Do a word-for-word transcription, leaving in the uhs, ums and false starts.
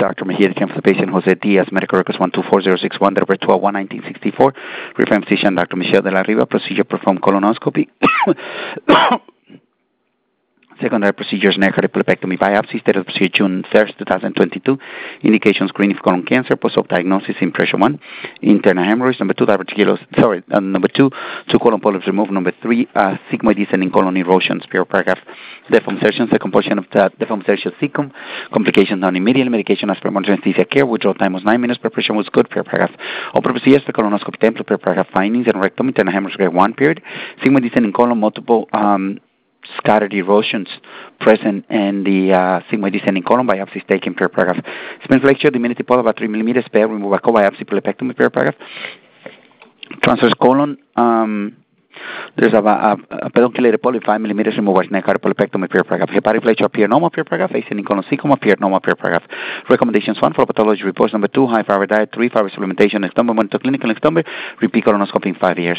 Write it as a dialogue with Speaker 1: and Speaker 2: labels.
Speaker 1: Doctor Mejia, came for the patient Jose Diaz, medical records one two four zero six one, December twelfth, nineteen sixty-four. Referring physician Doctor Michelle de la Riva, procedure performed colonoscopy. Secondary procedures, neck polypectomy biopsy, status of procedure June first, twenty twenty-two. Indications, screening for colon cancer, post-op diagnosis, impression one. Internal hemorrhoids, number two, diverticular, sorry, uh, number two, two colon polyps removed. Number three, uh, sigmoid descending colon erosions, pure paragraph. Deformation, second portion of the deformation cecum. Complications done immediately. Medication as per emergency anesthesia care. Withdrawal time was nine minutes. Preparation was good, pure paragraph. Open procedures for colonoscopy template, pure paragraph. Findings and rectum, internal hemorrhoids, grade one period. Sigmoid descending colon, multiple, um, scattered erosions present in the uh, sigmoid descending colon, biopsies taken per paragraph. Spin flexure, diminutive polyp about three millimeters, spare, remove by co-biopsy, polypectomy per paragraph. Transverse colon, um, there's a, a, a pedunculated polyp, five millimeters, remove by neck polypectomy per paragraph. Hepatic flexure, pyrenoma per paragraph, ascending colon cecum, pyrenoma per paragraph. Recommendations one, for pathology reports. Number two, high fiber diet. Three, fiber supplementation, next number one, to clinical next number, repeat colonoscopy in five years.